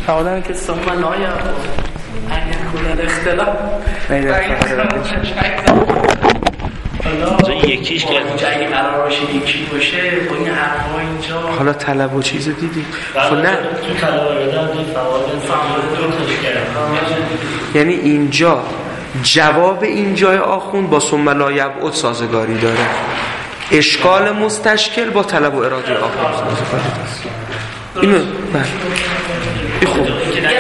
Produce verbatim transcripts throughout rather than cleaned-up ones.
تعالی که ثم لا یعود ان یکون الاختلاف حالا یکیش که اگه قرار باشه یکی باشه با این حرفا اینجا حالا طلب و چیز دیدی خب نه تو طلب آوردن دو فوائد دو تاش کردن یعنی اینجا جواب این جای آخوند با ثم لا یبعد سازگاری داره، اشکال مستشکل با طلب و اراده آخوند سازگاری داره. اینو بله این خوب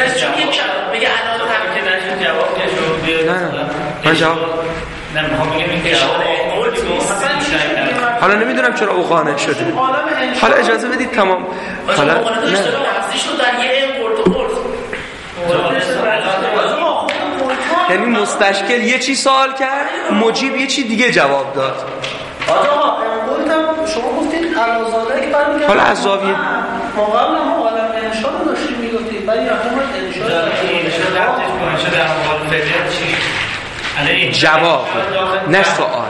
نه نه من جواب حالا نمیدونم چرا او قانع شده. حالا اجازه بدید تمام حالا نه یعنی مستشکل یه چی سوال کرد، مجیب یه چی دیگه جواب داد. آقا گفتم شما گفتید علازاده که برمیگردید حالا از زاویه ما قبل هم عالم انشاء رو داشتیم میگفتید ولی احتمال انشاء انشاء در مقابل فعلیت چی؟ جواب نه سوال.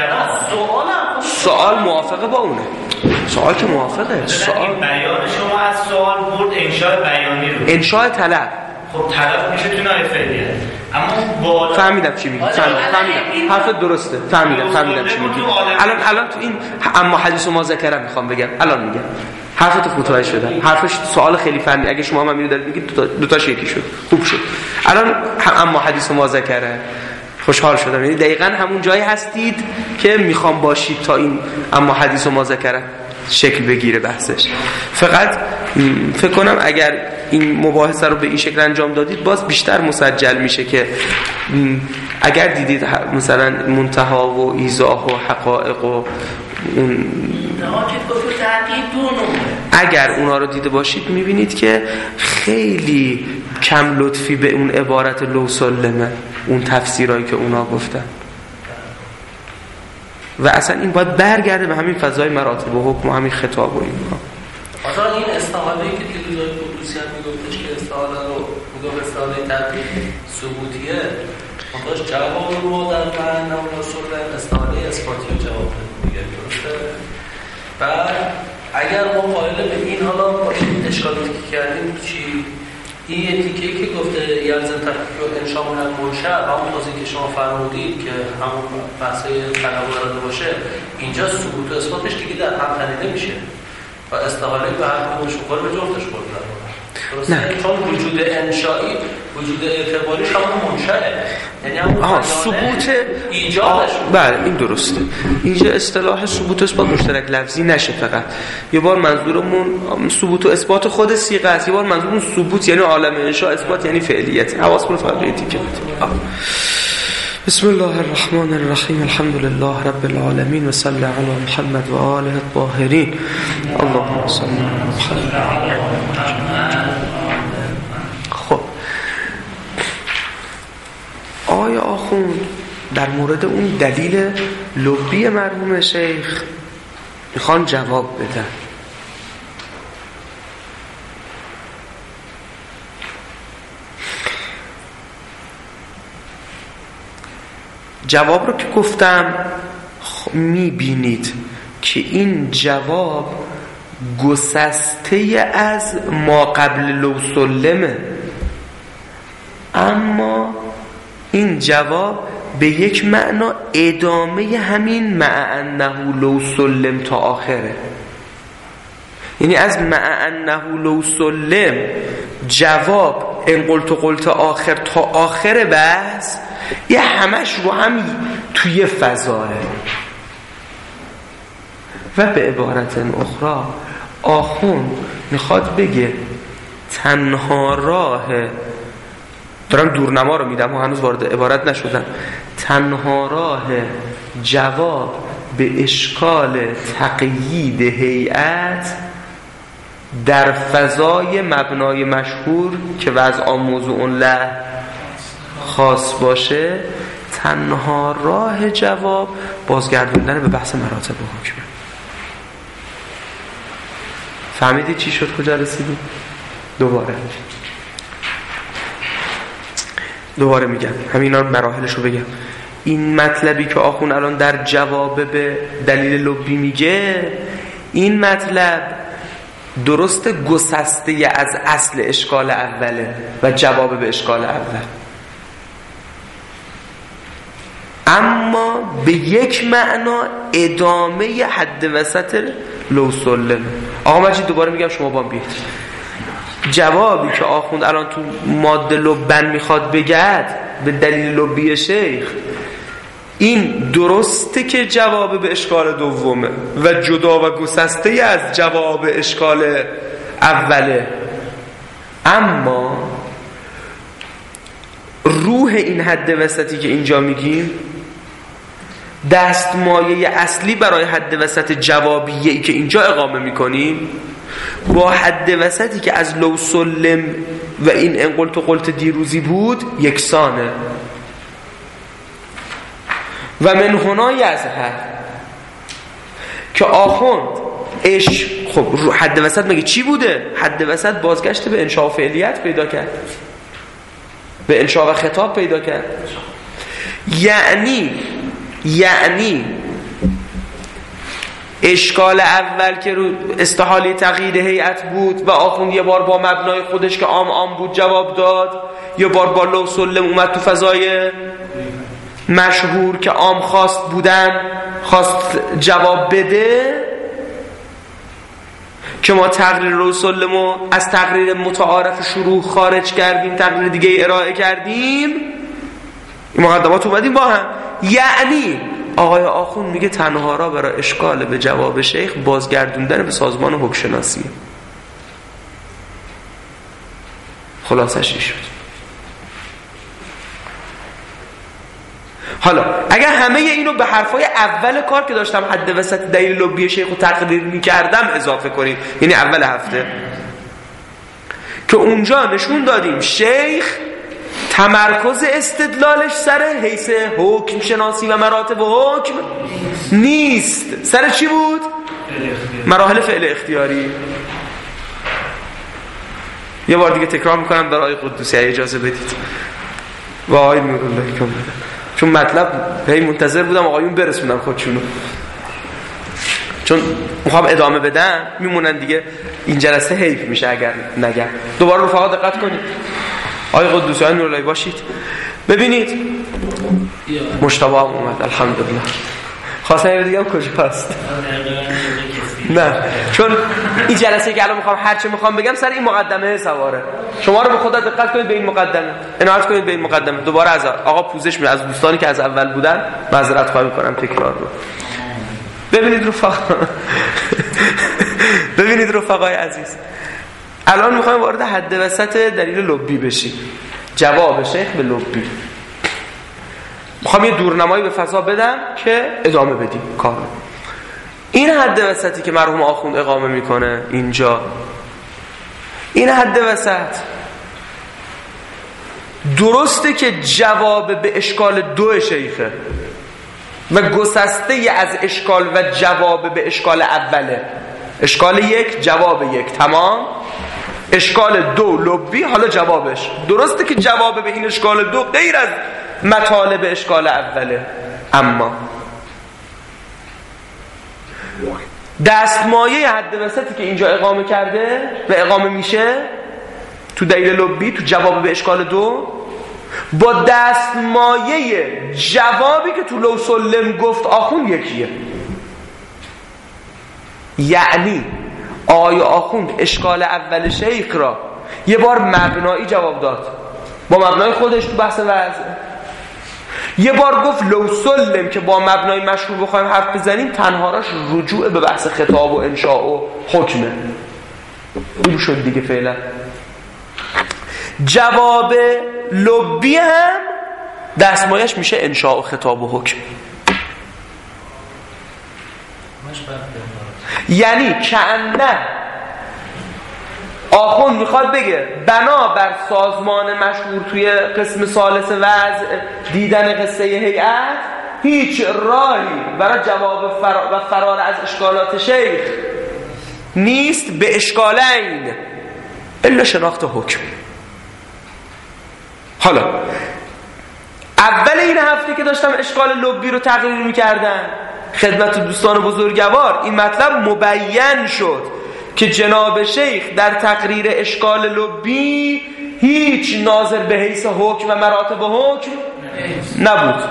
سوال موافقه با اونه. سوال که موافقه. سوال بیان شما از سوال برد انشاء بیانی رو. انشاء طلب. خب طلب میشه تو نای فعلیت. اما بالا فهمیدم چی میگی. فهمیدم. حرفت درسته. فهمیدم. فهمیدم چی میگی. الان الان تو این اما حدیث ما ذکر میخوام بگم. الان میگم. حرفتو متوجه شدم. حرفش سوال خیلی فنی. اگه شما هم میدونید بگید دو تا دو تاش یکی شد. خوب شد. الان اما حدیث ما ذکره. خوشحال شدم. یعنی دقیقاً همون جایی هستید که میخوام باشید تا این اما حدیث ما ذکره شکل بگیره بحثش. فقط فکر کنم اگر این مباحثه رو به این شکل انجام دادید باز بیشتر مسجل میشه که اگر دیدید مثلا منتها و ایضاح و حقائق و اون اگر اونا رو دیده باشید میبینید که خیلی کم لطفی به اون عبارت لو سلمه، اون تفسیرهایی که اونا گفتن و اصلا این باید برگرده به همین فضای مراتب و حکم و همین خطاب و اینها. اصلا این استحاله که دیگه قدوسی هم میگفتش که استحاله رو میگفت استحاله تطبیق ثبوتیه منتاش جواب رو در فرن و رسول استحاله اثباتی و جواب میگه درسته. بعد اگر ما قائل به این حالا باشیم اشکالاتی که کردیم چی این یه تیکه‌ای که گفته یلزم تحقیق و انشاء من منشأ همون توضیحی که شما فرمودید که همون بحثای تنوع داده باشه اینجا ثبوت و اثباتش دیگه در هم تنیده میشه و استحاله به هر کدومش به جفتش بردن درسته چون وجود انشایی وجود اعتباریش همون منشأه یعنی همون ثبوت ایجادش. بله این درسته. اینجا اصطلاح ثبوت و اثبات مشترک لفظی نشه. فقط یه بار منظورمون ثبوت و اثبات خود صیغه است، یه بار منظورمون ثبوت یعنی عالم انشاء، اثبات یعنی فعلیت. حواستون فقط به تیکه بدید. بسم الله الرحمن الرحیم الحمد لله رب العالمین و صلی علی محمد و آله الطاهرین اللهم صل علی محمد. خب آیا آخوند در مورد اون دلیل لبی مرحوم شیخ میخوان جواب بدن؟ جواب رو که گفتم میبینید که این جواب گسسته از ما قبل لو سلمه، اما این جواب به یک معنا ادامه همین مع انه لو سلم تا آخره. یعنی از مع انه لو سلم جواب ان قلت قلت آخر تا آخر بحث یه همش رو هم توی فضاه و به عبارت اخرى آخوند میخواد بگه تنها راه، دارم دورنما رو میدم و هنوز وارد عبارت نشدم، تنها راه جواب به اشکال تقیید هیئت در فضای مبنای مشهور که وضع موضوع له خاص باشه، تنها راه جواب بازگردوندن به بحث مراتب و حکمه. فهمیدید چی شد؟ کجا رسیدید؟ دوباره دوباره میگم همینا مراحلش رو بگم. این مطلبی که آخون الان در جواب به دلیل لبی میگه، این مطلب درست گسسته از اصل اشکال اوله و جواب به اشکال اول، اما به یک معنا ادامه حد وسط لو سلم. آقا مجید دوباره میگم شما با بیاد. جوابی که آخوند الان تو ماده لبن میخواد بگد به دلیل لبی شیخ، این درسته که جواب به اشکال دومه و جدا و گسسته از جواب اشکال اوله، اما روح این حد وسطی که اینجا میگیم، دستمایه اصلی برای حد وسط جوابیه‌ای که اینجا اقامه میکنیم با حد وسطی که از لو سلم و این انقلت و قلت دیروزی بود یکسانه. و من هنا یظهر که آخوند اش خب حد وسط مگه چی بوده؟ حد وسط بازگشت به انشاء فعلیت پیدا کرد، به انشاء و خطاب پیدا کرد. یعنی یعنی اشکال اول که رو استحاله تغییر هیئت بود و آخوند یه بار با مبنای خودش که عام عام بود جواب داد، یه بار با لو سلم اومد تو فضای مشهور که عام خواست بودن خواست جواب بده، که ما تقریر لو سلمو از تقریر متعارف شروع خارج کردیم، تقریر دیگه ارائه کردیم، این مقدمات اومدیم با هم. یعنی آقای آخوند میگه تنها را برای اشکال به جواب شیخ بازگردوندن به سازمان حکم شناسی. خلاصش این شد. حالا اگر همه اینو به حرفای اول کار که داشتم حد وسط دلیل لبی شیخ رو تقریر میکردم اضافه کنیم، یعنی اول هفته که اونجا نشون دادیم شیخ تمرکز استدلالش سر حیث حکم شناسی و مراتب حکم نیست. سر چی بود؟ مراحل فعل اختیاری. یه بار دیگه تکرار میکنم برای قدوسی اجازه بدید و آقای نورالله کم بده، چون مطلب هی منتظر بودم آقایون برسونم خودشونو، چون میخوام ادامه بدم میمونن دیگه، این جلسه حیف میشه اگر نگم. دوباره رفقا دقت کنید، آقای قدوسی های نوراللهی باشید. ببینید مجتبی هم اومد الحمدلله. خواستم یه دیگه هم کجاست؟ نه، چون این جلسه که الان میخوام هرچه میخوام بگم سر این مقدمه سواره. شما رو به خدا دقت کنید به این مقدمه، عنایت کنید به این مقدمه. دوباره از آقا پوزش میاد از دوستانی که از اول بودن، معذرت خواهی میکنم تکرار رو. ببینید رفقا ببینید رفقای عزیز، الان میخوایم وارد حد وسط دلیل لبی بشیم، جواب شیخ به لبی. میخوام یه دورنمایی به فضا بدم که ادامه بدیم کار. این حد وسطی که مرحوم آخوند اقامه میکنه اینجا، این حد وسط درسته که جواب به اشکال دو شیخه و گسسته از اشکال و جواب به اشکال اوله. اشکال یک جواب یک تمام، اشکال دو لبی حالا جوابش. درسته که جواب به این اشکال دو غیر از مطالب اشکال اوله، اما دستمایه حد وسطی که اینجا اقامه کرده و اقامه میشه تو دلیل لبی تو جواب به اشکال دو با دستمایه جوابی که تو لو سلم گفت آخوند یکیه. یعنی آقای آخوند اشکال اول شیخ را یه بار مبنایی جواب داد با مبنای خودش تو بحث وضع، یه بار گفت لو سلم که با مبنای مشهور بخوایم حرف بزنیم تنهاراش رجوع به بحث خطاب و انشاء و حکمه. این شد دیگه فعلا. جواب لبی هم دستمایش میشه انشاء و خطاب و حکم. یعنی کأنه آخوند میخواد بگه بنا بر سازمان مشهور توی قسم ثالث وضع دیدن قصه هیئت هیچ راهی برای جواب فرار و فرار از اشکالات شیخ نیست به اشکالین الا شناخت حکم. حالا اول این هفته که داشتم اشکال لبی رو تقریر میکردم خدمت دوستان بزرگوار، این مطلب مبین شد که جناب شیخ در تقریر اشکال لبی هیچ ناظر به حیث حکم و مراتب حکم نبود.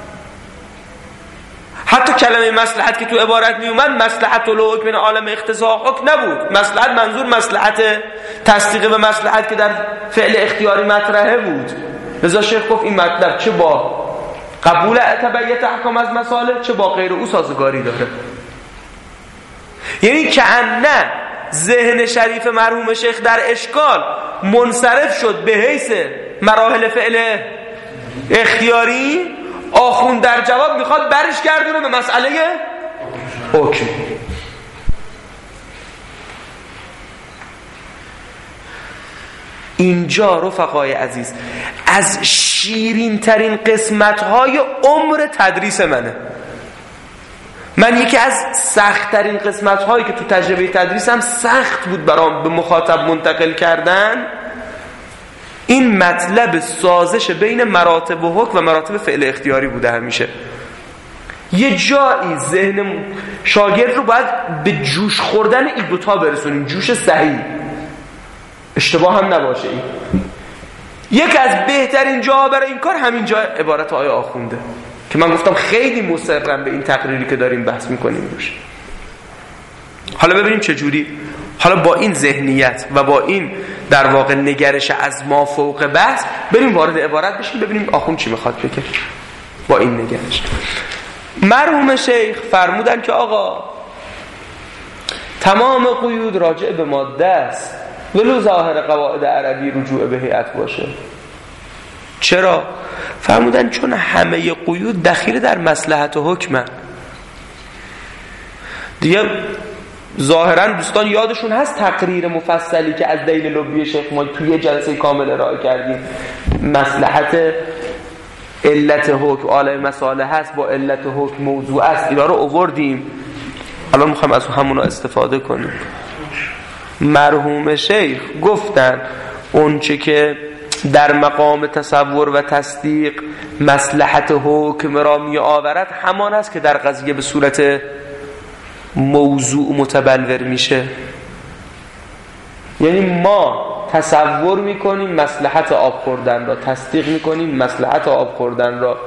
حتی کلمه مصلحت که تو عبارت می اومد مصلحت الحکم من عالم اختصاص حکم نبود. مصلحت منظور مصلحت تصدیق به مصلحت که در فعل اختیاری مطرحه بود. لذا شیخ گفت این مطلب چه با قبول تبعیت احکام از مصالح چه با غیر او سازگاری داره. یعنی که نه ذهن شریف مرحوم شیخ در اشکال منصرف شد به حیث مراحل فعل اختیاری، آخوند در جواب میخواد برش گردونه به مسئله حکم. اینجا رفقای عزیز از شیرین ترین قسمت های عمر تدریس منه. من یکی از سخت ترین قسمت هایی که تو تجربه تدریسم سخت بود برام به مخاطب منتقل کردن این مطلب سازش بین مراتب و حکم و مراتب فعل اختیاری بوده. همیشه یه جایی ذهن شاگرد رو باید به جوش خوردن این دوتا برسونیم، جوش صحیح، اشتباه هم نباشه. این یک از بهترین جاها برای این کار همین جا عبارت آیه آخونده که من گفتم خیلی مصرم به این تقریری که داریم بحث میکنیم روش. حالا ببینیم چه جوری، حالا با این ذهنیت و با این در واقع نگرش از ما فوق بحث بریم وارد عبارت بشیم ببینیم آخوند چی میخواد بگه. با این نگرش مرحوم شیخ فرمودن که آقا تمام قیود راجع به ماده است ولو ظاهر قواعد عربی رجوع به هیئت باشه. چرا؟ فرمودن چون همه قیود دخیل در مصلحت و حکمه. دیگه ظاهرا دوستان یادشون هست تقریر مفصلی که از دلیل لبی شیخ ما توی جلسه کامل ارائه کردیم، مصلحت علت حکم عالم مصالح هست با علت حکم موضوع است، اینا رو آوردیم. الان میخوایم از همونا استفاده کنیم. مرحوم شیخ گفتن اونچه که در مقام تصور و تصدیق مصلحت حکم را می آورد همان است که در قضیه به صورت موضوع متبلور میشه. یعنی ما تصور میکنیم مصلحت آب خوردن را، تصدیق میکنیم مصلحت آب خوردن را،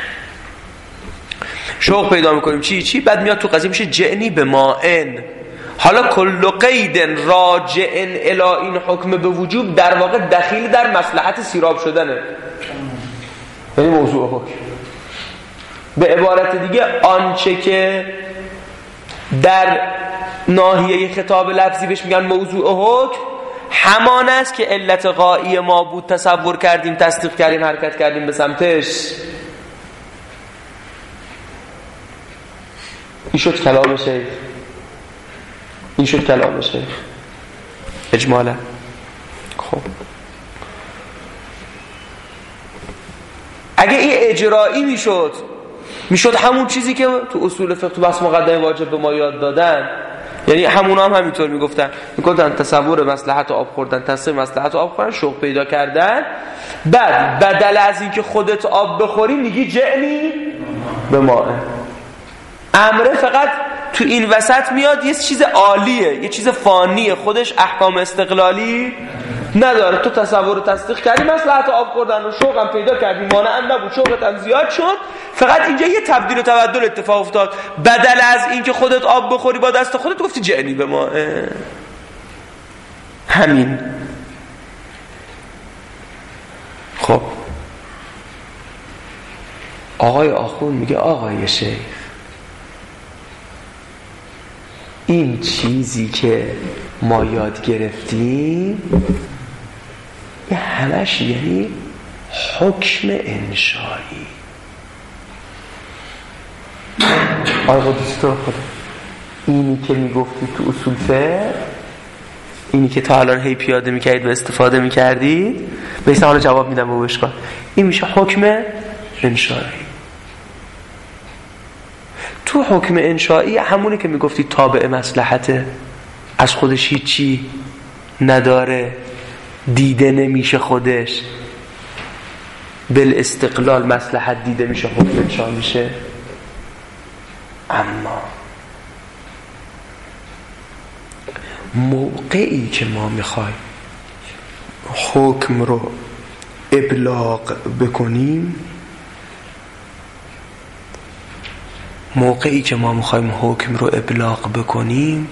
شوق پیدا میکنیم چی چی، بعد میاد تو قضیه میشه جعنی به مائن. حالا کل قید راجع الی این حکم به وجوب در واقع دخیل در مصلحت سیراب شدنه، یعنی موضوع حکم. به عبارت دیگه آنچه که در ناحیه خطاب لفظی بهش میگن موضوع حکم همان است که علت غایی ما بود، تصور کردیم، تصدیق کردیم، حرکت کردیم به سمتش. این شد کلام شیخ، این شد کلام شیخ اجمالا. خب اگه این اجرایی میشد میشد همون چیزی که تو اصول فقه تو بحث مقدمه واجب به ما یاد دادن، یعنی همونا هم همینطور میگفتن میگفتن تصور مصلحت آب خوردن، تصور مصلحت آب خوردن، شوق پیدا کردن، بعد بدل از این که خودت آب بخوری میگی جعنی به ماء. امره فقط تو این وسط میاد یه چیز عالیه، یه چیز فانیه، خودش احکام استقلالی نداره. تو تصور و تصدیق کردی مصلحت آب خوردن و شوقم پیدا کردی، مانع هم نبود، شوقت هم زیاد شد، فقط اینجا یه تبدیل و تبدل اتفاق افتاد. بدل از این که خودت آب بخوری با دست خودت گفتی جعنی به ما. همین. خب آقای آخوند میگه آقای شیخ این چیزی که ما یاد گرفتیم یه همش یعنی حکم انشایی. آقای قدسی تو خدا اینی که میگفتی تو اصول فقه، اینی که تا الان هی پیاده میکردید و استفاده میکردید، بیسته حالا جواب میدم به اشکال، این میشه حکم انشایی. تو حکم انشایی همونه که میگفتی تابع مصلحته، از خودش هیچی نداره، دیده نمیشه خودش، بالاستقلال مصلحت دیده میشه، حکم انشا میشه. اما موقعی که ما میخوایم حکم رو ابلاغ بکنیم موقعی که ما میخوایم حکم رو ابلاغ بکنیم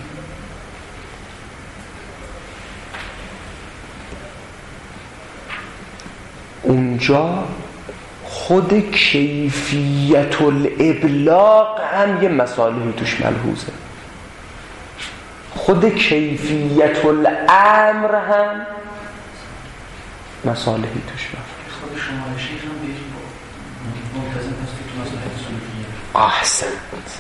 اونجا خود کیفیت الابلاغ هم یه مصالحی توش ملحوظه، خود کیفیت الامر هم مصالحی توش ملحوظه. خود شما شیخ هم بهش ملتزم هست که تو مصالح سلوکیه. احسنت.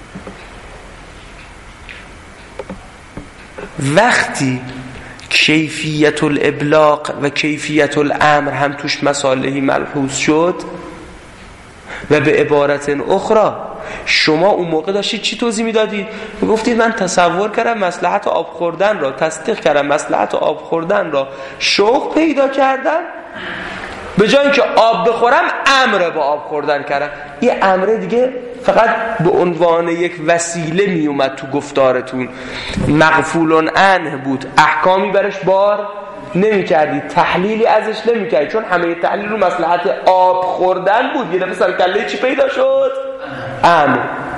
وقتی کیفیت الابلاغ و کیفیت الامر هم توش مصالحی ملحوظ شد و به عبارت اخرى شما اون موقع داشتید چی توضیح میدادید؟ گفتید من تصور کردم مصلحت آب خوردن را، تصدیق کردم مصلحت آب خوردن را، شوق پیدا کردم، به جای اینکه آب بخورم امر با آب خوردن کردم. این امر دیگه فقط به عنوان یک وسیله می اومد تو گفتارتون، مغفول عنه بود، احکامی برش بار نمی کردید، تحلیلی ازش نمی کردید، چون همه تحلیل رو مصلحت آب خوردن بود. یه دفعه سر کله چی پیدا شد؟ امر.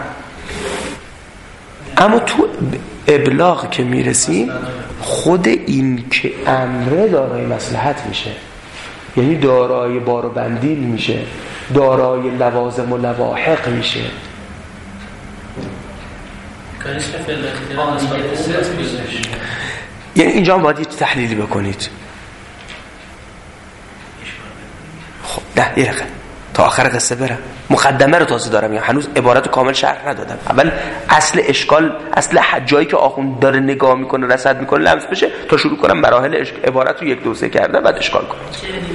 اما تو ابلاغ که می رسیم خود این که امره دارای مصلحت میشه، یعنی دارای بار و بندیل میشه، دارای لوازم و لواحق میشه. یعنی اینجا باید یه تحلیلی بکنید. خب ده یه رقم تا آخر قصه برم، مقدمه رو تازه دارم، یعنی هنوز عبارت کامل شرح ندادم. اول اصل اشکال، اصل جایی که آخوند داره نگاه میکنه رصد میکنه لمس بشه تا شروع کنم مراحل عبارت رو یک دو سه کردن بعد اشکال کنم.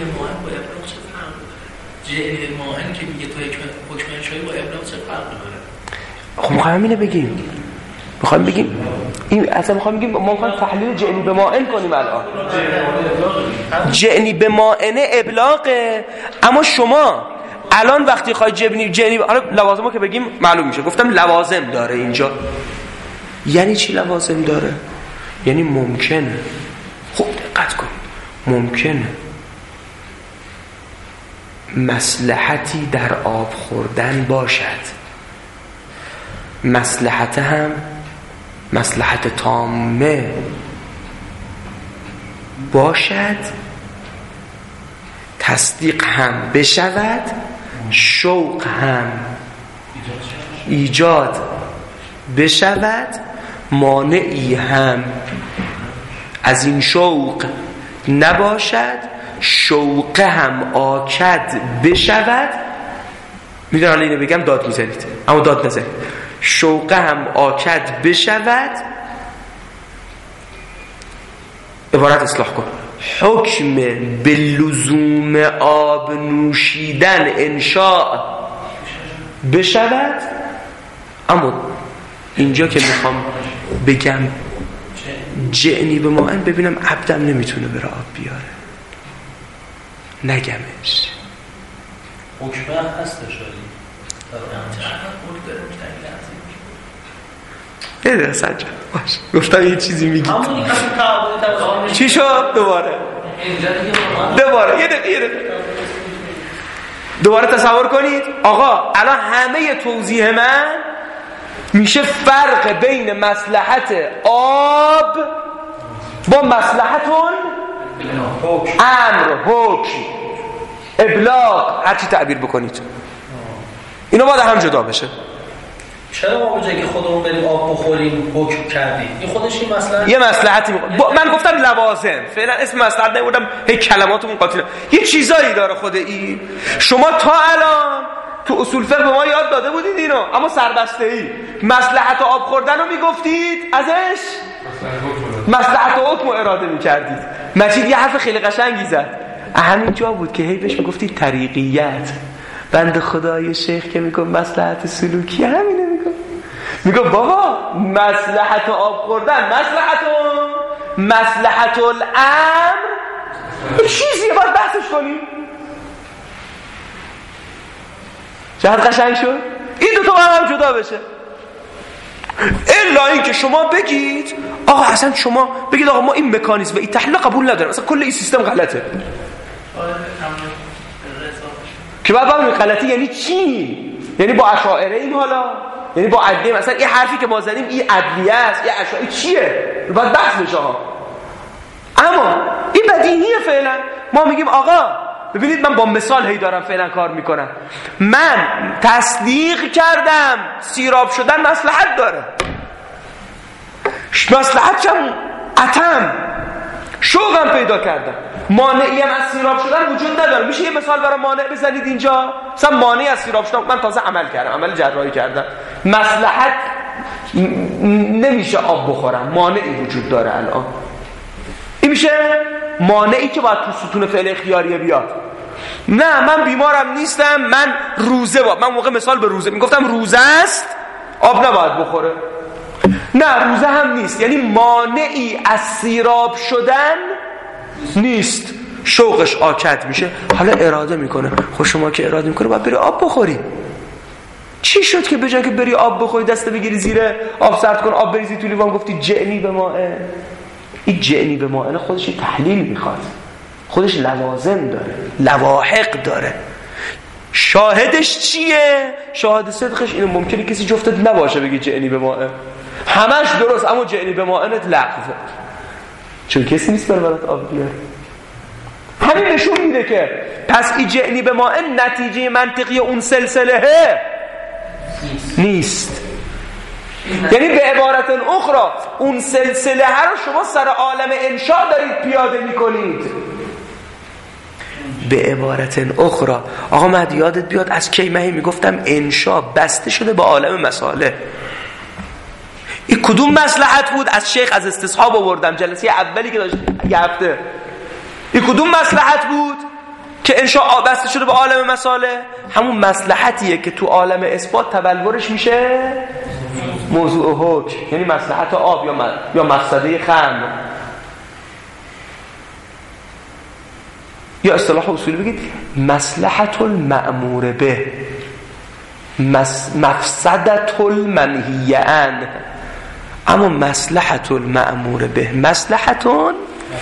جعل ماهن که میگه تو حکم انشایی با ابلاغ چه فرق داره؟ خب میخوایم اینو بگیم، میخوایم بگیم این اصلا میخوایم بگیم ما میخوایم تحلیل جعنی به مائن کنیم. الان جعنی به مائنه ابلاغه، اما شما الان وقتی خواهی جعنی جعنی حالا لوازمو که بگیم معلوم میشه. گفتم لوازم داره اینجا، یعنی چی لوازم داره؟ یعنی ممکنه، خب دقت کن، ممکنه مصلحتی در آب خوردن باشد، مصلحت هم مصلحت تامه باشد، تصدیق هم بشود، شوق هم ایجاد بشود، مانعی هم از این شوق نباشد، شوق هم آکد بشود. میدونم حالا اینو بگم داد میزنید، اما داد نزنید. شوق هم آکد بشود، عبارت اصلاح کن، حکم به لزوم آب نوشیدن انشاء بشود. اما اینجا که میخوام بگم جعنی به مائن، ببینم عبدم نمیتونه بره آب بیاره، نگمش حکمه هستش یه ده سجاد باش گفتم یه چیزی میگی چی شد؟ دوباره دوباره یه دقیقه یه دقیقه دوباره تصور کنید. آقا الان همه توضیح من میشه فرق بین مصلحت آب با مصلحتون امر، حکم، ابلاغ، هر چی تعبیر بکنید، اینا باید هم جدا بشه. چرا ما به جایی که خودمون بریم آب بخوریم حکم کردیم؟ این خودش این مصلحت یه مصلحتی با... من گفتم لوازم، فعلا اسم مصلحت نمی‌بردم، هی کلماتمون قاطی، یه چیزایی داره خود این. شما تا الان تو اصول فقه به ما یاد داده بودید اینو، اما سربسته‌ای مصلحت آب خوردن رو میگفتید، ازش مصلحت حکم رو اراده میکردید. مجید یه حرف خیلی قشنگی زد، همین جا بود که هی بهش میگفتید طریقیت. بنده خدای شیخ که میگم مصلحت سلوکی همینه، میگم میگم بابا مصلحت آب خوردن مصلحت مصلحت الامر چیزیه باید بحثش کنیم. چقدر قشنگ شد این دو تا با هم جدا بشه. الا اینکه شما بگید آقا اصلا شما بگید آقا ما این مکانیزم این تحلیل قبول نداریم، اصلا کل این سیستم غلطه. که بعد ببینید غلطی یعنی چی؟ یعنی با اشاعره این حالا، یعنی با عدلیه، مثلا این حرفی که ما زدیم این عدلیه است، این اشاعره چیه؟ باید بحث بشه ها. اما این بدیهیه فعلا. ما میگیم آقا ببینید من با مثال هی دارم فعلا کار میکنم، من تصدیق کردم سیراب شدن مصلحت داره، مصلحت چم اتم شوقم پیدا کردم، مانعی هم از سیراب شدن وجود نداره. میشه یه مثال برای مانع بزنید اینجا؟ مثلا مانعی از سیراب شدن، من تازه عمل کردم، عمل جراحی کردم، مصلحت نمیشه آب بخورم، مانعی وجود داره الان. این میشه مانعی که باید تو ستون فعل اختیاریه بیاد. نه من بیمارم نیستم، من روزه با من موقع مثال به روزه میگفتم روزه است آب نباید بخوره، نه روزه هم نیست، یعنی مانعی از سیراب شدن نیست، شوقش آکد میشه، حالا اراده میکنه. خب شما که اراده میکنه باید بری آب بخوری. چی شد که بجای که بری آب بخوری دست بگیری زیر آب سرد کن آب بریزی تو لیوان گفتی جعنی به مائه؟ این جعنی به مائه خودش تحلیل میخواد، خودش لوازم داره، لواحق داره. شاهدش چیه؟ شاهد صدقش اینه ممکنه کسی جفتت نباشه بگی جعنی به مائه، همش درست اما جعنی به مائنت لغوه، چون کسی نیست برات آب بیاره. همین نشون میده که پس این جعنی به مائن نتیجه منطقی اون سلسله نیست. یعنی به عبارت اخرى اون سلسله ها رو شما سر عالم انشاء دارید پیاده میکنید. به عبارت اخرى آقا مهدی یادت بیاد از کی من میگفتم انشاء بسته شده به عالم مساله. این کدوم مصلحت بود؟ از شیخ از استصحاب آوردم جلسه اولی که داشت یه هفته. این کدوم مصلحت بود که انشاء بسته شده به عالم مساله؟ همون مصلحتیه که تو عالم اثبات تبلورش میشه موضوع حکم، یعنی مصلحت آب یا م... یا مفسده خمر. یا اصطلاح اصولی بگید مصلحت المأمور به، مس... مفسدت المنهی عنه. اما مصلحت المأمور به مصلحتون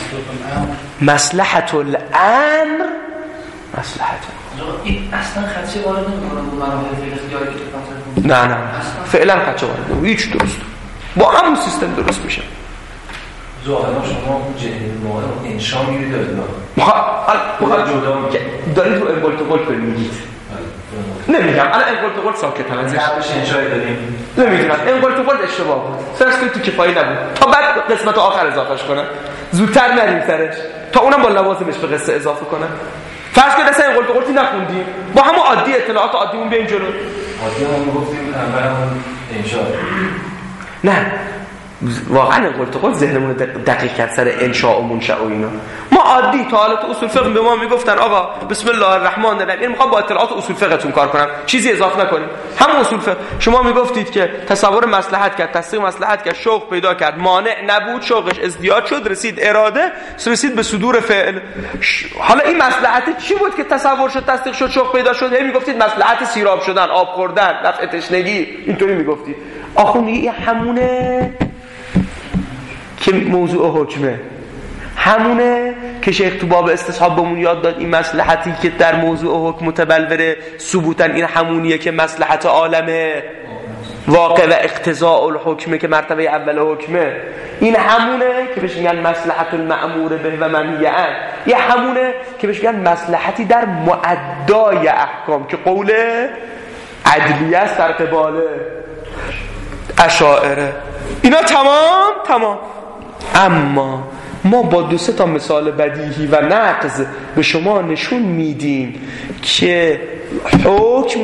مصلحت الامر مصلحت این اصلا خدشه وارد نمی‌کنه با مراحل فعل اختیاری که تو نه نه فعلا خدشه وارد نمی‌کنه، هیچ درست با همون سیستم درست میشه. ظاهرا شما جهل ما رو انشا می‌گیرید دارید بخواد جدا دارید رو انگل تو قلت بمیدید. نمیگم الان انگل تو قلت ساکت هم ازش قبلش انشای داریم نمیدونم انگل تو قلت اشتباه بود، فرض کنید تو کفایی نبود تا بعد قسمت آخر اضافهش کنم، زودتر نریم سرش تا اونم با لوازمش به قصه اضافه کنم. فرض کنید اصلا انگل تو قلتی نخوندیم با همون عادی اطلاعات عادیمون بیایم جلو. عادی هم گفتیم اولمون انشا نه واقعا انگل تو قلت ذهنمون دقیق کرد سر انشاء و منشأ و اینا. ما عادی تا حالا تو اصول فقه به ما میگفتن آقا بسم الله الرحمن الرحیم، یعنی میخوام با اطلاعات اصول فقهتون کار کنم، چیزی اضافه نکنیم، همون اصول فقه. شما میگفتید که تصور مصلحت کرد، تصدیق مصلحت کرد، شوق پیدا کرد، مانع نبود، شوقش ازدیاد شد، رسید اراده، رسید به صدور فعل. حالا این مصلحت چی بود که تصور شد، تصدیق شد، شوق پیدا شد؟ هی میگفتید مصلحت سیراب شدن، آب خوردن، دفع تشنگی، اینطوری میگفتید. آخوندی این همونه که موضوع حکمه، همونه که شیخ تو باب استصحاب بهمون یاد داد این مصلحتی که در موضوع حکم متبلوره ثبوتا این همونیه که مصلحت عالمه واقع و اقتضاء الحکمه که مرتبه اول حکمه. این همونه که بهش میگن مصلحت المأمور به و منهی عنه. این همونه که بهش میگن مصلحتی در معدای احکام که قول عدلیه است در قبال اشاعره. اینا تمام تمام. اما ما با دو سه تا مثال بدیهی و نقض به شما نشون میدیم که حکم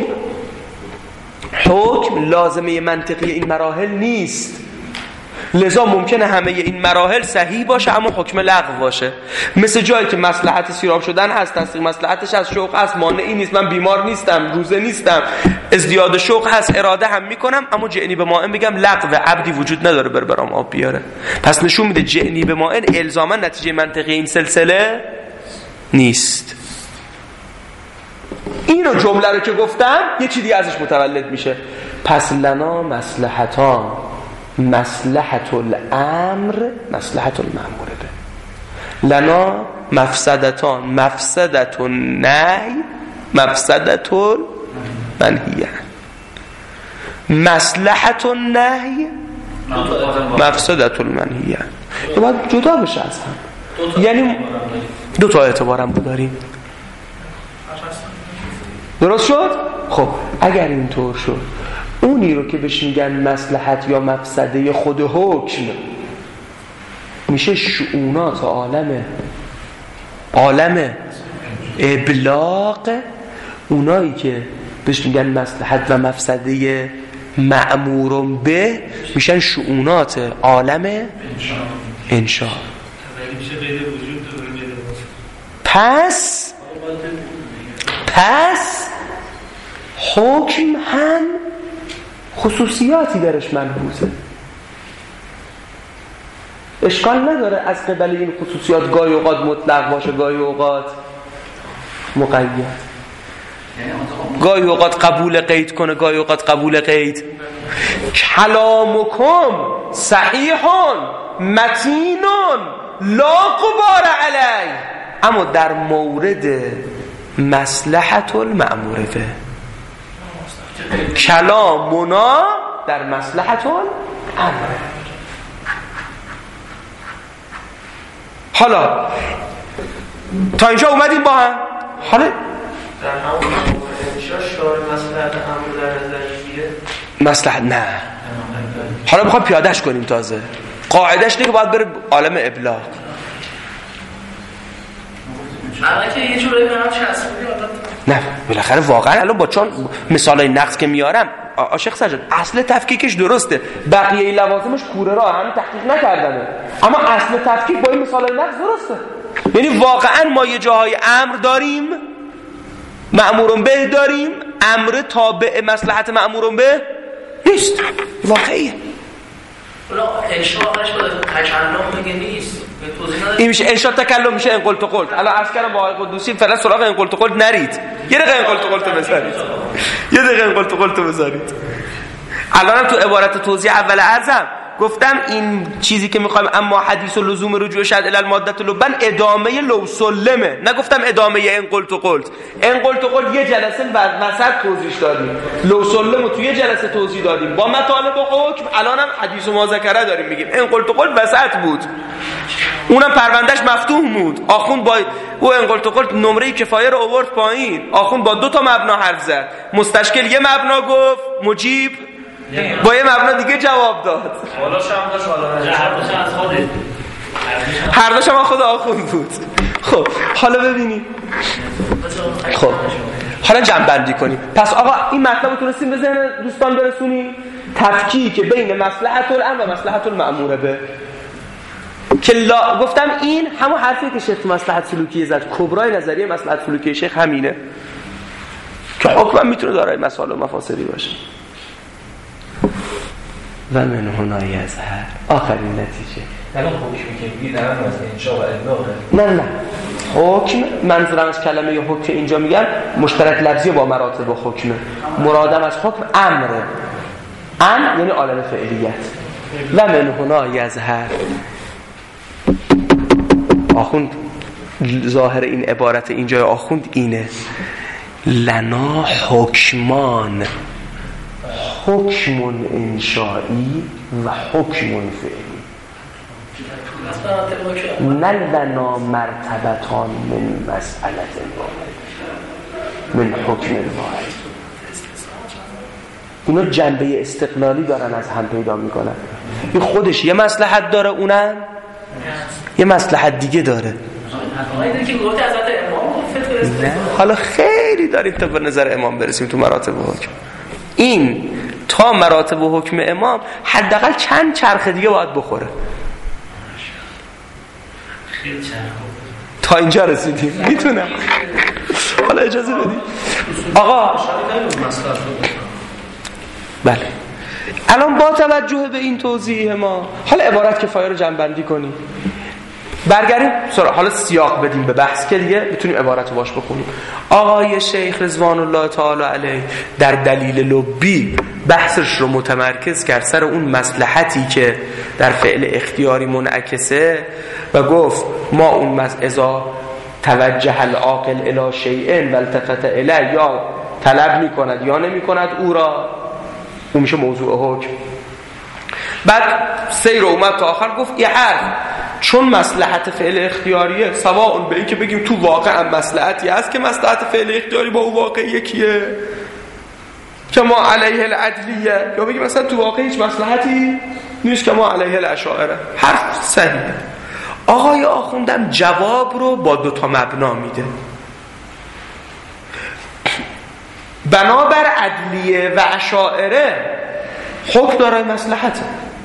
حکم لازمه منطقی این مراحل نیست، لذا ممکنه همه این مراحل صحیح باشه اما حکم لغو باشه. مثل جایی که مصلحت سیراب شدن هست، تصدیق مصلحتش از شوق هست، مانعی نیست، من بیمار نیستم، روزه نیستم، ازدیاد شوق هست، اراده هم میکنم، اما جعنی به مائن بگم لغو، عبدی وجود نداره بر برام آب بیاره. پس نشون میده جعنی به مائن الزاما نتیجه منطقی این سلسله نیست. اینو جمله رو که گفتم یه چیزی ازش متولد میشه. پس لنا مصلحتان مصلحت الامر مصلحت المأمور به. لنا مفسدتان، مفسدت النهی، مفسدت المنهیه. مصلحت النهی، مفسدت المنهیه. این باید جدا بشه از هم. یعنی دو تا اعتبارم داریم. درست شد؟ خب اگر اینطور شد، اونی رو که بهش میگن مصلحت یا مفسده خود حکم میشه شؤونات عالم عالم ابلاغ. اونایی که بهش میگن مصلحت و مفسده مأمور به میشن شؤونات عالم انشاء. پس پس حکم هم خصوصیاتی درش ملحوظه. اشکال نداره از قبل این خصوصیات گاهی اوقات مطلق باشه، گاهی اوقات مقید، گاهی اوقات قبول قید کنه، گاهی اوقات قبول قید. کلامکم صحیحون متینون لا غبار علی. اما در مورد مصلحت المأمور به، کلامنا در مصلحت الامر. حالا تا اینجا اومدیم با هم. حالا در همون انشاء شعار مصلحت امر در نظر میگیره؟ مصلحت نه. حالا میخوام پیادهش کنیم. تازه قاعدهش اینه که باید بره عالم ابلاغ. الان که یه جوری به هم چسبونی نه بالاخره واقعا الان با چون مثالای نقص که میارم عاشق سجاد اصل تفکیکش درسته، بقیه لوازمش کوره راه، همین تحقیق نکردنه، اما اصل تفکیک با این مثالای نقص درسته. یعنی واقعا ما یه جاهای امر داریم، مأمورون به داریم، امر تابع مصلحت مأمورون به نیست. واقعیه. ولی انشاءش بوده تکلم میگه نیست. این میشه انشاء تکلم، میشه انقلت و قلت. الان عرض کردم با آقای قدوسی فعلا سراغ انقلت و قلت نرید. یه دقیقه انقلت و قلت بذارید. یه دقیقه انقلت و قلت بذارید. الانم تو عبارت توضیح اول عرضم گفتم این چیزی که میخوایم اما حدیث و لزوم رجوع شد الی الماده لبن ادامه لو سلمه. نگفتم ادامه انقلت و قلت. انقلت و قلت یه جلسه بعد وسط توضیح دادیم، لو سلمو تو یه جلسه توضیح دادیم با مطالب و حکم. الانم حدیث و مذاکره داریم میگیم. انقلت و قلت وسط بود، اونم پروندهش مفتوح بود. آخوند با او انقلت و قلت نمره کفایه رو آورد پایین. آخوند با دو تا مبنا حرف زد. مستشکل یه مبنا گفت، مجیب با یه مبنا دیگه جواب داد. حالا شام داشت، حالا هر دوش از خودت، هر دوش هم خود آخوند بود. خب حالا ببینیم. خب حالا جمع بندی کنیم. پس آقا این مطلب رو تونستیم به ذهن دوستان برسونیم؟ تفکیک بین مصلحت الامر و مصلحت المأمور به. که لا گفتم این همون حرفی که شیخ مصلحت سلوکی زد، کبرای نظریه مصلحت سلوکی شیخ همینه که حکم میتونه دارای مسائل و مفاسدی باشه. و من هنا یظهر آخرین نتیجه. الان حکمی که میگی در از انشاء و ابلاغه؟ نه نه حکم، منظورم از کلمه حکم اینجا میگن مشترک لفظی با مراتب حکمه. مرادم از حکم امره. امر یعنی عالم فعلیت. و من هنا یظهر. آخوند ظاهر این عبارت اینجا آخوند اینه: لنا حکمان، حکم انشائی و حکم فعلی. نه لنا مرتبتان من مسئله من حکم واحد. اینا جنبه استقلالی دارن، از هم پیدا میکنن. این خودش یه مصلحت داره، اونم یه مصلحت دیگه داره. نه حالا خیلی داریم تا به نظر امام برسیم تو مراتب حکم. این تا مراتب حکم امام حداقل چند چرخ دیگه باید بخوره. تا اینجا رسیدیم. میتونم حالا اجازه بدید آقا. بله الان با توجه به این توضیح ما حالا عبارت کفایه رو جمع بندی کنیم. برگردیم حالا سیاق بدیم به بحث که دیگه بتونیم عبارت رو باش بخونیم. آقای شیخ رضوان الله تعالی علیه در دلیل لبی بحثش رو متمرکز کرد سر اون مصلحتی که در فعل اختیاری منعکسه و گفت ما اون مز ازا توجه العاقل الی شیء و التفت الیه، یا طلب میکند یا نمیکند او را، اون میشه موضوع حکم. بعد سیر اومد تا آخر گفت یه حرف چون مصلحت فعل اختیاریه سواء به این که بگیم تو واقع هم مصلحتی هست که مصلحت فعل اختیاری با او واقع یکیه که ما علیه العدلیه، یا بگیم مثلا تو واقع هیچ مصلحتی نیست که ما علیه الاشاعره. حرف صحیحه. آقای آخوندم جواب رو با دوتا مبنا میده. بنابر عدلیه و اشاعره حکم دارای مصلحته،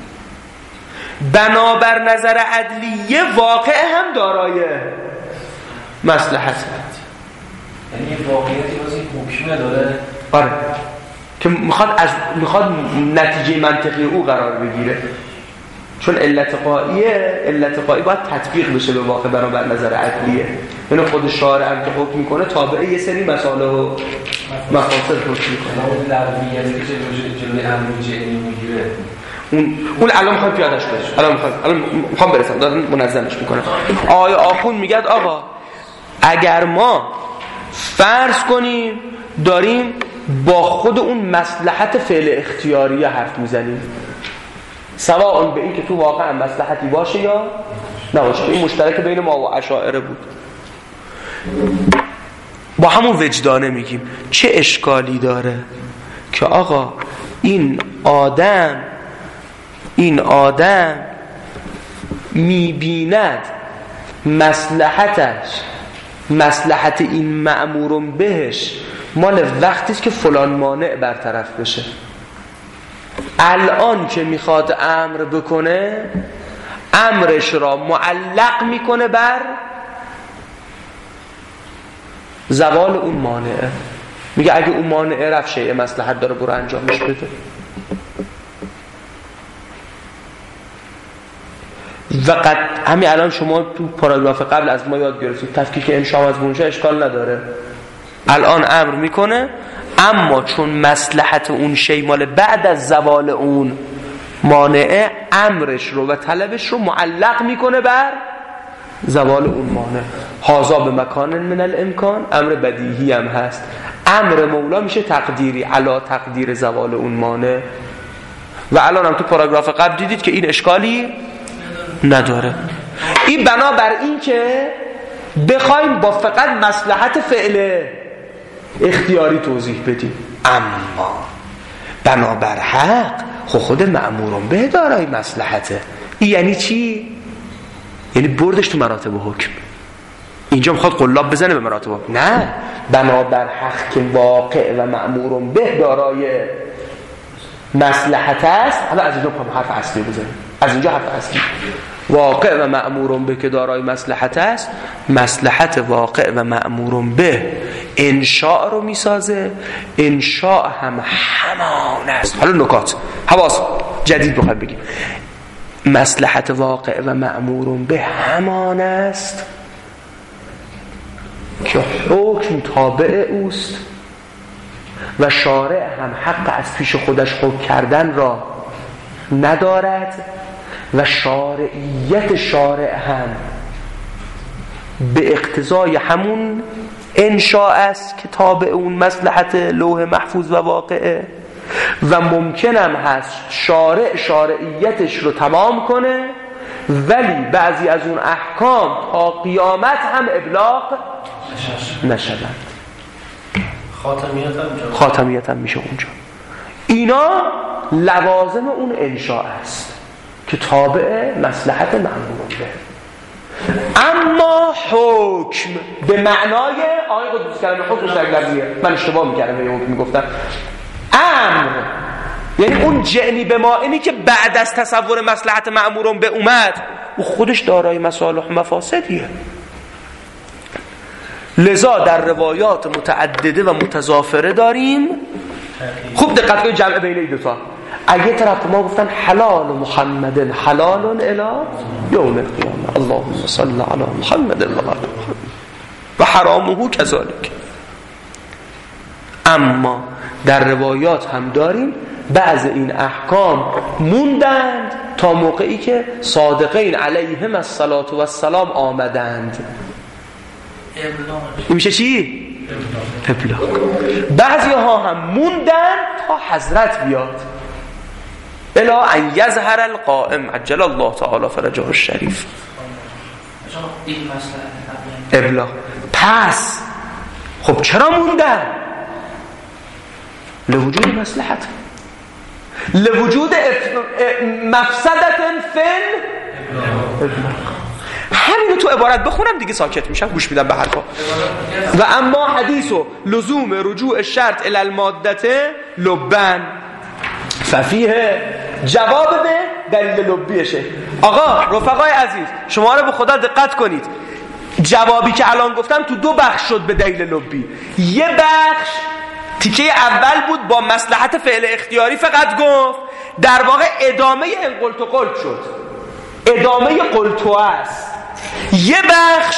بنابر نظر عدلیه واقع هم دارای مصلحته. یعنی واقعیتی واسه حکم داره. آره که میخواد از میخواد نتیجه منطقی او قرار بگیره، چون علت قائیه علت قایی باید تطبیق بشه به واقع بنابر نظر عدلیه. یعنی خود شارع هم که حکم میکنه تابع یه سری مسائل و مفاسد حکم میکنه. اون لغویتی که جلوی امر جهنی میگیره اون اون الان میخوام پیادهش کنم. الان میخوام الان میخوام برسم دارم منظمش میکنم. آقای آخوند میگه آقا اگر ما فرض کنیم داریم با خود اون مصلحت فعل اختیاری حرف میزنیم، سواء به این که تو واقعا مصلحتی باشه یا نباشه، این مشترک بین ما و اشاعره بود، با همون وجدانه میگیم چه اشکالی داره که آقا این آدم این آدم میبیند مصلحتش مصلحت این مأمورون بهش مال وقتیست که فلان مانع برطرف بشه. الان که میخواد امر بکنه امرش را معلق میکنه بر زوال اون مانعه. میگه اگه اون مانعه رفت شیء مصلحت داره برو انجامش بده. و قد همین الان شما تو پاراگراف قبل از ما یاد گرفتید تفکیک انشا از منشا اشکال نداره. الان امر میکنه اما چون مصلحت اون شی مال بعد از زوال اون مانعه امرش رو و طلبش رو معلق میکنه بر زوال اون مانع. هازا به مکان من الامکان امر بدیهی هم هست. امر مولا میشه تقدیری علا تقدیر زوال اون مانع. و الان هم تو پاراگراف قبل دیدید که این اشکالی نداره. این بنابر این که بخوایم با فقط مصلحت فعل اختیاری توضیح بدیم، اما بنابر حق خود خود مأمورون به دارای مصلحته. این یعنی چی؟ یعنی بردش تو مراتب حکم. اینجا میخواد قلاب بزنه به مراتب حکم. نه، بنابر حق که واقع و مأمورون به دارای مصلحت است. حالا از اینجا میخوام حرف اصلی بزنیم. از اینجا حرف اصلی واقع و مأمورون به که دارای مصلحت است. مصلحت واقع و مأمورون به انشاء رو میسازه. انشاء هم همان است. حالا نکات حواس جدید بخوام بگیم. مصلحت واقع و مأمورون به همان است که حکم تابع اوست و شارع هم حق از پیش خودش حکم کردن را ندارد و شارعیت شارع هم به اقتضای همون انشاء است که تابع اون مصلحت لوح محفوظ و واقعه و ممکنم هست شارع شارعیتش رو تمام کنه ولی بعضی از اون احکام تا قیامت هم ابلاغ نشدند. خاتمیت هم خاتمیت هم میشه اونجا. اینا لوازم اون انشاء است که تابع مصلحت مأمورون به. اما حکم به معنای آقای قدوس کلمه حکم شگلبیه. من اشتباه میکردم یه حکم میگفتم. امر یعنی اون جعنی به ما اینی که بعد از تصور مصلحت مأمورون به اومد او خودش دارای مصالح و مفاسدیه. لذا در روایات متعدده و متضافره داریم. خوب دقت کنید جمع بین این دو تا. اگه طرف ما گفتن حلال محمد حلال الی یوم القیامه، اللهم صل علی محمد و آل محمد و حرامه کذالک. اما در روایات هم داریم بعض این احکام موندند تا موقعی که صادقین علیهم الصلاة و السلام آمدند. این میشه چی؟ ابلاغ. بعضی ها هم موندن تا حضرت بیاد الا ان یظهر القائم عجل الله تعالی فرجه الشریف. ابلاغ. پس خب چرا موندن؟ لوجود مصلحت، لوجود مفسدت فن ابلاغ. همینو تو عبارت بخونم دیگه ساکت میشم، گوش میدم به حرفا. و اما حدیثو لزوم رجوع شرط الی المادته لبن ففیه. جواب به دلیل لبیشه. آقا رفقای عزیز شما رو به خدا دقت کنید، جوابی که الان گفتم تو دو بخش شد به دلیل لبی. یه بخش تیکه اول بود با مصلحت فعل اختیاری فقط گفت، در واقع ادامه این قلت و قلت شد، ادامه قلتو است. یه بخش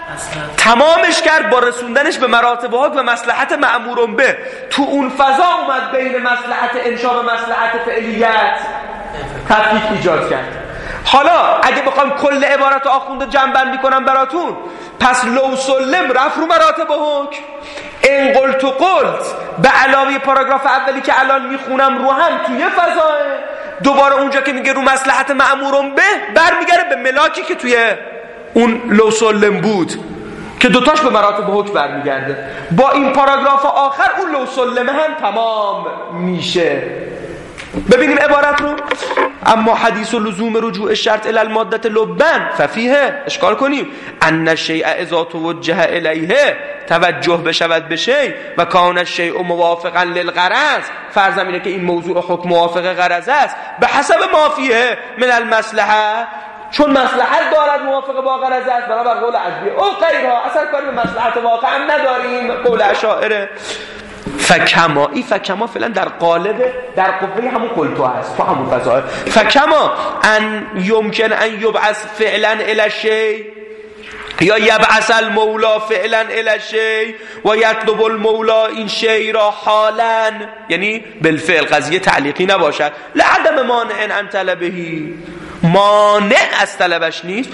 تمامش کرد با رسوندنش به مراتب حکم و مصلحت مأمورون به. تو اون فضا اومد بین مصلحت انشاء و مصلحت فعلیت تفکیک ایجاد کرد. حالا اگه بخوام کل عبارت آخونده جمع بندی کنم براتون، پس لو سلم رفت رو مراتب حکم، این قلت و قلت به علاوه پاراگراف اولی که الان میخونم رو هم توی فضاه، دوباره اونجا که میگه رو مصلحت مأمورون به برمیگره به ملاکی که توی اون لو سلم بود که دوتاش به مراتب حکم برمیگرده. با این پاراگراف آخر اون لو سلم هم تمام میشه. ببینیم عبارت رو. اما حدیث و لزوم رجوع شرط الی المادة لبن ففیه. اشکال کنیم ان الشیء اذا توجه الیه توجه بشود به شیء و کان الشیء موافقا للغرض، فرض اینه که این موضوع حکم موافق غرض است، به حسب ما فیه من المصلحه، چون مصلحت دارد موافق با غرض است، بنابر قول عجبیه او غیرها اثر کاری به مصلحت واقعا نداریم، قول اشاعره. فکما، این فکما فعلا در قالب در قوه همون قلتو هست، تو همون فضا. فکما ان یمکن ان یبعث فعلا الی الشیء یا یبعث المولا فعلا الی الشیء و یطلب المولا این شیء را حالا، یعنی بالفعل قضیه تعلیقی نباشد، لعدم مانع ان طلبهی، مانع از طلبش نیست.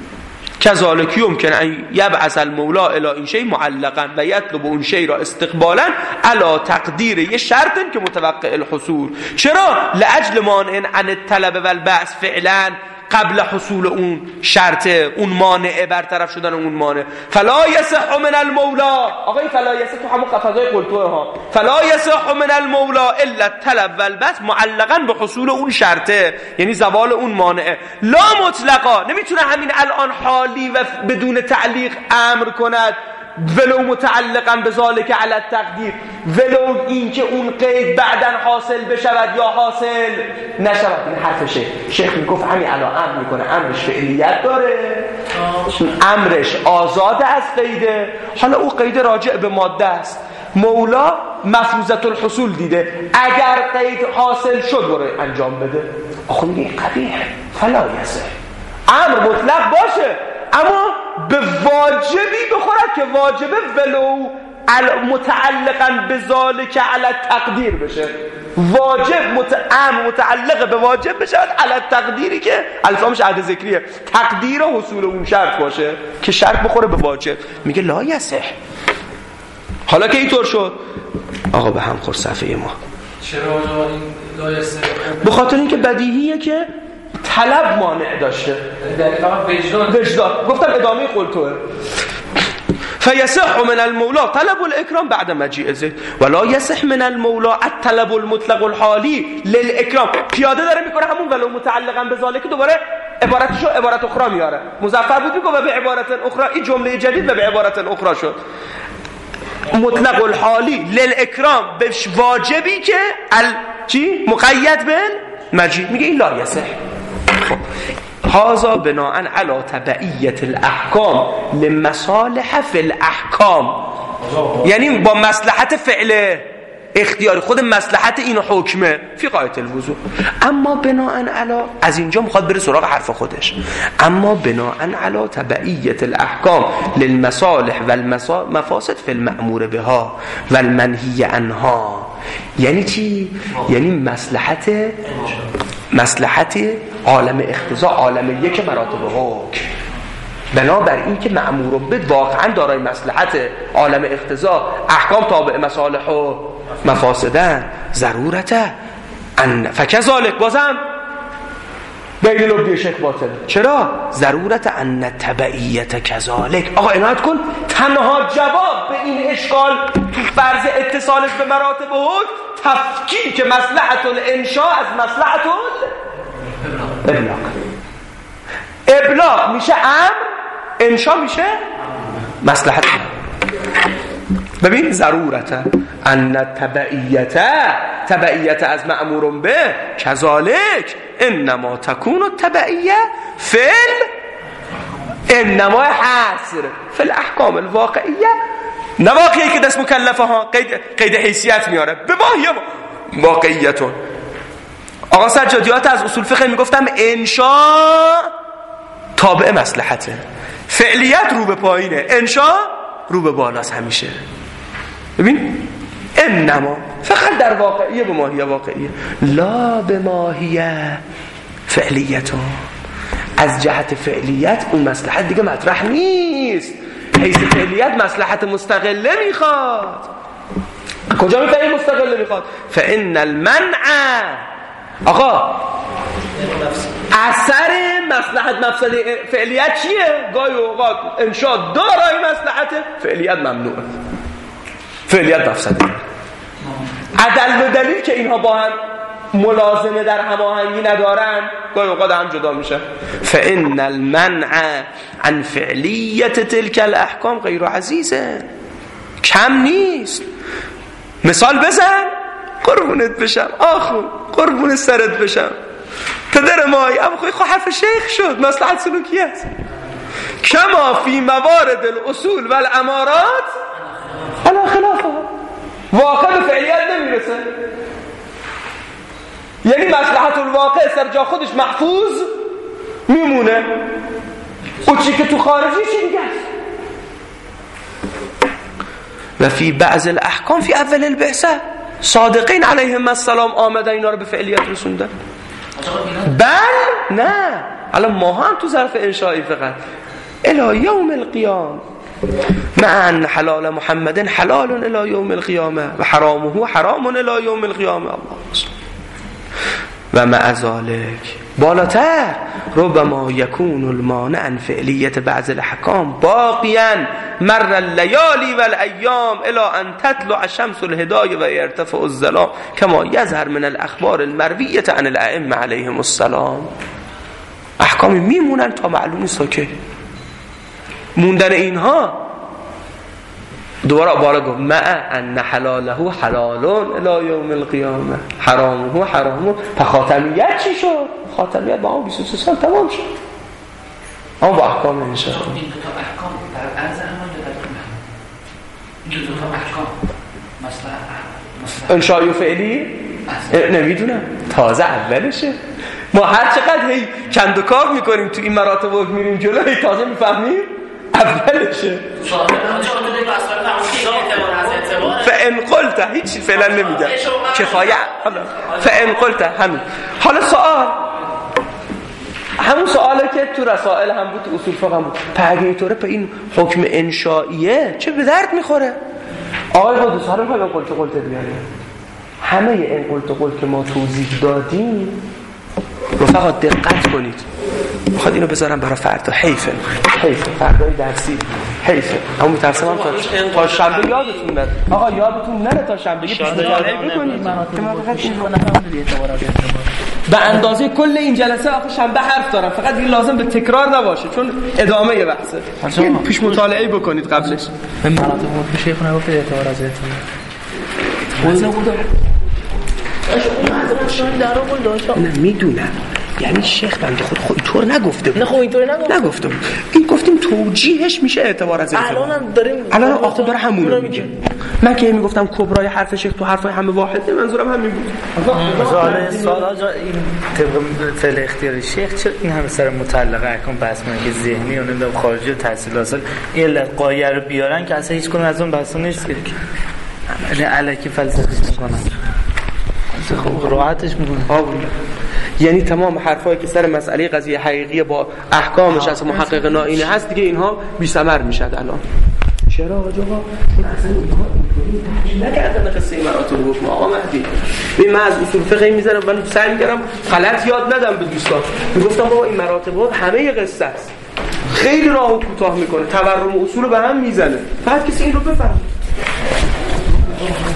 کذالک یمکن ان یبعث المولا الی این شیء معلقا و یطلب اون شیء را استقبالا علی تقدیر یه شرط که متوقع الحصول. چرا؟ لاجل مانع عن الطلب و البعث فعلا، قبل حصول اون شرطه، اون مانع، برطرف شدن اون مانع. فلا یصح من المولا، آقای فلا یصح تو همون قفزای قلتوه ها، فلا یصح من المولا الا الطلب و البعث معلقا به حصول اون شرطه، یعنی زوال اون مانع. لا مطلقا، نمیتونه همین الان حالی و بدون تعلیق امر کند، ولو متعلقا به ذالک علی التقدیر، ولو این که اون قید بعداً حاصل بشود یا حاصل نشود. این حرف شیخ شیخ میگفت همین الان امر میکنه، امرش فعلیت داره، امرش آزاد از قیده. حالا او قید راجع به ماده است، مولا مفروضت الحصول دیده، اگر قید حاصل شد برای انجام بده. آخه میگه قبیح فلا یصح، امر مطلق باشه اما به واجبی بخورد که واجبه ولو متعلقا به ذالک علی التقدیر بشه، واجب متعم متعلق به واجب بشه علی التقدیری که الفامش عهد ذکریه، تقدیر حصول اون شرط باشه که شرط بخوره به واجب. میگه لا یصح. حالا که اینطور شد آقا به هم خور صفحه ما. چرا این لا یصح؟ به خاطر اینکه بدیهیه که طلب مانع داشته، وجدان وجدان. گفتم ادامه قلتوه. فیصح من المولا طلب الاکرام بعد مجیء زید ولا یصح من المولا الطلب المطلق الحالی للاکرام. پیاده داره میکنه همون ولو متعلقا به ذالک، دوباره عبارتشو عبارت اخرى میاره، مظفر بود میگه و به عبارت اخرى، این جمله جدید و به عبارت اخرى شد. مطلق الحالی للاکرام به واجبی که ال چی مقید به مجیء، میگه این لا یصح. هذا بناء على تبعیت الاحکام لمصالح فی الاحکام، یعنی با مصلحت فعله اختیاری، خود مصلحت اینو حکمه فی غایت الوضوح. اما بناء علی، از اینجا میخواد بره سراغ حرف خودش، اما بناء علی تبعیت الاحکام للمصالح والمفاسد فی المأمور بها والمنهی عنها. یعنی چی؟ یعنی مصلحت مصلحت عالم اقتضا، عالم یک مراتب حکم، بنابر این که مأمور به واقعا دارای مصلحت عالم اقتضا، احکام تابع مصالح و مفاسدن، ضرورته ان فکذالک، بازم بین لبدی شک باطل. چرا؟ ضرورت ان تبعیت کذالک. آقا عنایت کن، تنها جواب به این اشکال تو فرض اتصالش به مراتب حکم تفکیک مصلحت الانشاء از مصلحت الابلاغ. ابلاغ میشه امر، انشاء میشه مصلحت. ببین ضرورت ان تبعیت، تبعیت از مأمور به کذالک انما تکون التبعیه فل، انما حصر فی الاحکام الواقعیه، نه واقعی که دست مکلفه ها قید, قید حیثیت میاره به ماهی واقعیتون. آقا سجادیات از اصول فقه میگفتم انشاء تابع مصلحته، فعلیت رو به پایینه، انشاء رو به بالاست همیشه. ببین انما فقط در واقعیه به ماهیه واقعیه، لا به ماهیه فعلیتون. از جهت فعلیت اون مصلحت دیگه مطرح نیست، حیث فعلیت مصلحت مستقله میخواد. کجا میفهمی مستقله میخواد؟ فان المنع، آقا اثر مصلحت مفسده فعلیت چیه؟ گاهی اوقات انشاء دارای مصلحت، فعلیت ممنوعه، فعلیت مفسده. عدل و دلیل که اینها با هم ملازمه در هماهنگی ندارن، گاهی اوقات هم جدا میشه. فان المنع عن فعلیت تلک الاحکام غیر عزیزه، کم نیست. مثال بزن، قربونت بشم آخو، قربون سرت بشم، پدر مای ابو خوی خو حرف شیخ شد، مصلحت سلوکیت. کما فی موارد الاصول والامارات علی خلافها، واقع به فعلیت نمیرسه. یعنی مصلحت الواقع سر جا خودش محفوظ میمونه، او چی که تو خارجی چی دیگه است. و فی بعض الاحکام فی اول البعثه صادقین علیهم السلام آمدن اینا رو به فعلیت رسوندن. بل نه، الان ما هم تو ظرف انشایی فقط الی یوم القیام مع ان حلال محمد حلال الی یوم القیامه و حرامه حرام الی یوم القیامه. الله و مع ذلک بالاتر ربما یکون المانع عن فعلیت بعض الاحکام باقیا مر اللیالی والایام الى ان تطلع شمس الهدایه و یرتفع الظلام کما یظهر من الاخبار المرویه عن الائمه علیهم السلام. احکام میمونن تا معلوم نیست که موندن اینها. دوباره باره گفت مع ان حلاله حلال الی یوم القیامه حرامه حرام. خاتمیت چی شد؟ خاتمیت با اون بیست و سه سال تمام شد، اما با احکام انشاء الله. این دو تا احکام در عرض همان یا در کنه این دو تا احکام مثلا انشائی و فعلی نمیدونم، تازه اولشه. ما هر چقدر هی چند و کار میکنیم تو این مراتب و میریم جلو، هی تازه میفهمیم اولشه. فان قلت هیچ فعلا نمیگم کفایه. فان قلت همین. حالا سوال، همون سوالی که تو رسائل هم بود، تو اصول فقه هم بود، اگه اینطوره په این حکم انشائیه چه به درد میخوره؟ آقای قدوس حالا میخوای قلت قلت بیاریم همه این قلت قلت که ما توضیح دادیم رفقا دقت کنید. میخواد اینو بذارم برای فردا، حیفه حیفه فردای درسی حیفه. اما میترسم هم تا تا شنبه یادتون نره. آقا یادتون نره تا شنبه پیش بذارید بکنید که ما فقط این به اندازه کل این جلسه آخه شنبه حرف دارم، فقط این لازم به تکرار نباشه چون ادامه یه بحثه. پیش مطالعه بکنید قبلش. به مراتب بود شیخ نگفت اعتبار از اعتبار نه میدونم، یعنی شیخ بنده خود خود اینطور نگفته بود. نه خب اینطور نگفت نگفته بود. این گفتیم تو توجیهش میشه اعتبار از اعتبار. الان هم داریم الان آخه داره همونو میگه. من که میگفتم کبرای حرف شیخ تو حرفای همه واحده، منظورم همین بود. مثلا سوال آجا این طبق فعل اختیار شیخ چه این همه سر مطلقه احکام بحث میکنن که ذهنی و نمیدونم خارجی و تحصیل حاصل این قایه رو بیارن که اصلا هیچ کنون از اون بحثا نیست که یعنی الکی فلسفه میکنن. خب راحتش میکنن. یعنی تمام حرفایی که سر مسئله قضیه حقیقی با احکامش از محقق نائینه هست دیگه اینها بی ثمر میشد الان. چرا آقا؟ چون اصلا اینها اینطوری تحلیل نکردن قصه مراتب حکم آقا مهدی. ببین من از اصول فقهی میذارم ولی سعی می‌کردم غلط یاد ندم به دوستان. میگفتم بابا این مراتب همه قصه است. خیلی راهو کوتاه میکنه، تورم اصول رو به هم میزنه. فقط کسی این رو بفهمه.